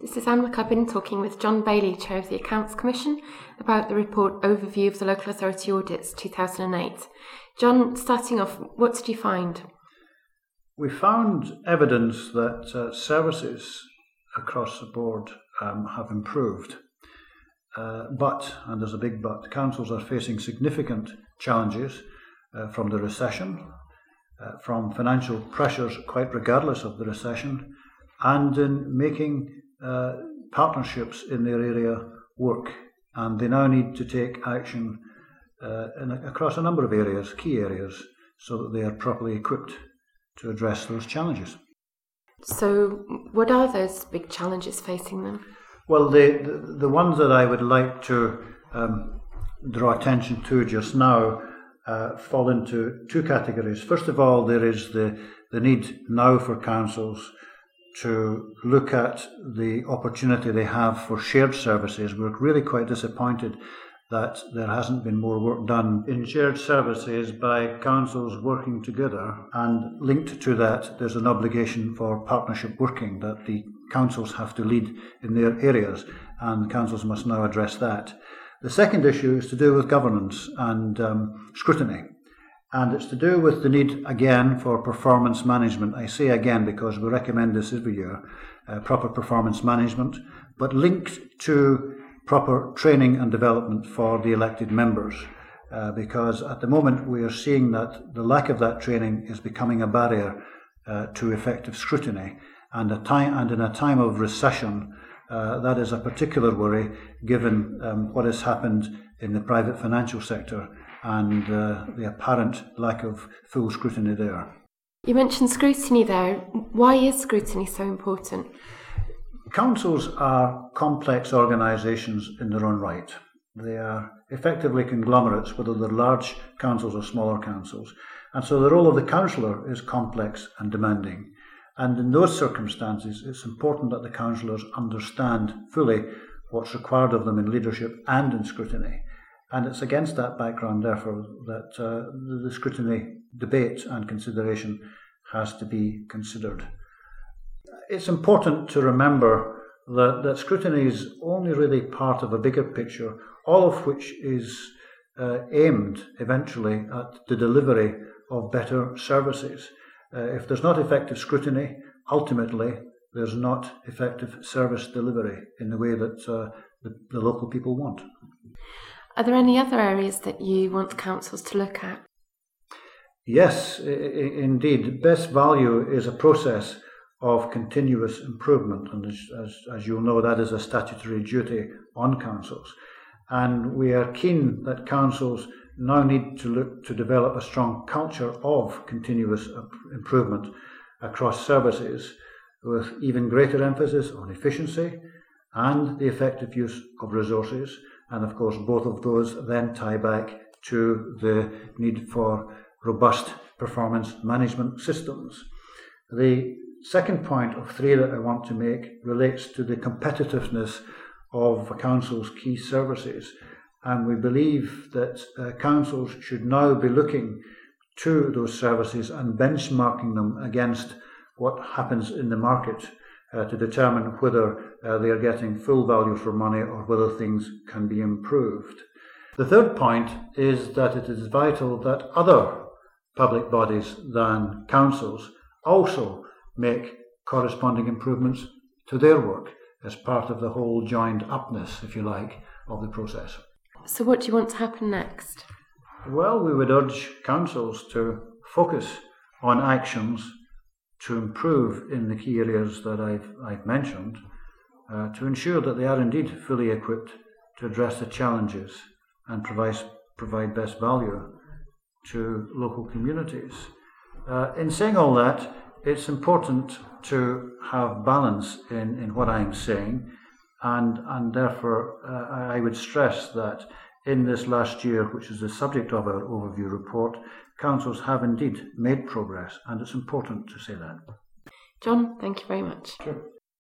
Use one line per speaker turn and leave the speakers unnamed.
This is Anne McCubbin talking with John Bailey, Chair of the Accounts Commission, about the report Overview of the Local Authority Audits 2008. John, starting off, what did you find?
We found evidence that services across the board have improved. But, and there's a big but, councils are facing significant challenges from the recession, from financial pressures quite regardless of the recession, and in making partnerships in their area work. And they now need to take action across a number of areas, key areas, so that they are properly equipped to address those challenges.
So what are those big challenges facing them?
Well, the ones that I would like to draw attention to just now fall into two categories. First of all, there is the need now for councils to look at the opportunity they have for shared services. We're really quite disappointed that there hasn't been more work done in shared services by councils working together, and linked to that there's an obligation for partnership working that the councils have to lead in their areas, and councils must now address that. The second issue is to do with governance and scrutiny. And it's to do with the need, again, for performance management. I say again because we recommend this every year, proper performance management, but linked to proper training and development for the elected members. Because at the moment we are seeing that the lack of that training is becoming a barrier to effective scrutiny. And in a time of recession, that is a particular worry given what has happened in the private financial sector and the apparent lack of full scrutiny there.
You mentioned scrutiny there. Why is scrutiny so important?
Councils are complex organisations in their own right. They are effectively conglomerates, whether they're large councils or smaller councils. And so the role of the councillor is complex and demanding. And in those circumstances, it's important that the councillors understand fully what's required of them in leadership and in scrutiny. And it's against that background, therefore, that the scrutiny debate and consideration has to be considered. It's important to remember that scrutiny is only really part of a bigger picture, all of which is aimed eventually at the delivery of better services. If there's not effective scrutiny, ultimately there's not effective service delivery in the way that the local people want.
Are there any other areas that you want councils to look at?
Yes, indeed. Best value is a process of continuous improvement, and as you'll know, that is a statutory duty on councils. And we are keen that councils now need to look to develop a strong culture of continuous improvement across services, with even greater emphasis on efficiency and the effective use of resources. And of course, both of those then tie back to the need for robust performance management systems. The second point of three that I want to make relates to the competitiveness of a council's key services. And we believe that councils should now be looking to those services and benchmarking them against what happens in the market to determine whether they are getting full value for money or whether things can be improved. The third point is that it is vital that other public bodies than councils also make corresponding improvements to their work as part of the whole joined upness, if you like, of the process.
So what do you want to happen next?
Well, we would urge councils to focus on actions to improve in the key areas that I've mentioned, to ensure that they are indeed fully equipped to address the challenges and provide best value to local communities. In saying all that, it's important to have balance in what I'm saying, and therefore I would stress that in this last year, which is the subject of our overview report, councils have indeed made progress, and it's important to say that.
John, thank you very much.
Sure.